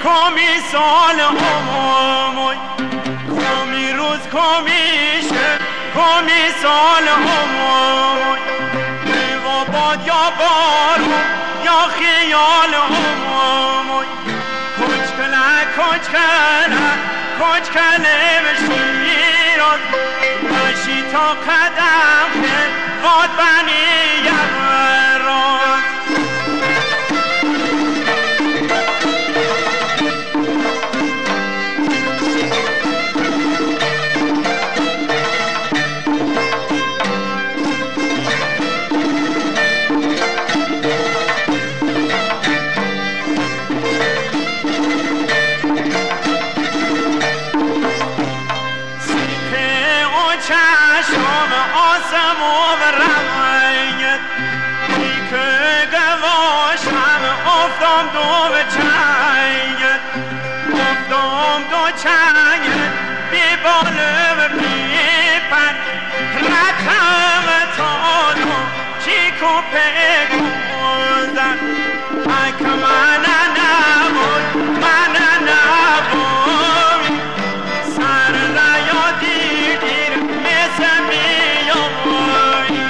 کمی سال هموی کمی روز کمی شب کمی سال هموی و باد یا بارون یا خیال هموی کچکله به شیران باشی تا قدم که واد بنی یمران چشم آسمو و رنگت ای که گواشم افتام دو به چنگت افتام دو چنگت بی باله و بی پر رقم تا دو چیکو پگوزن ای که من نبود من نبود سر ریا دیدیر مثل بیایی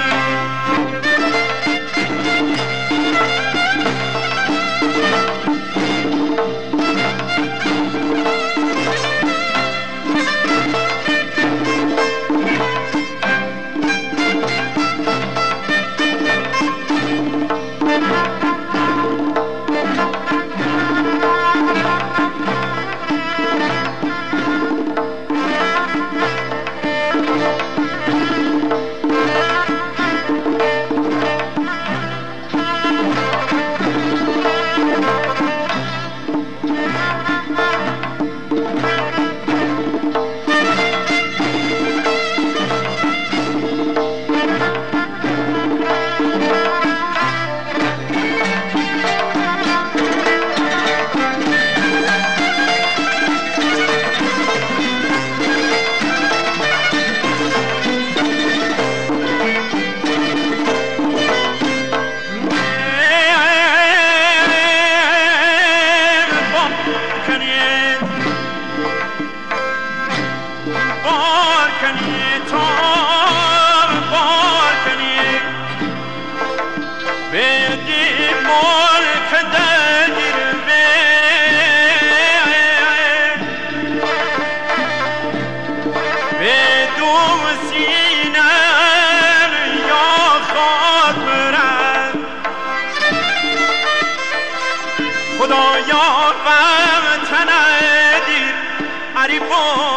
خدایا وطن دیر عریفان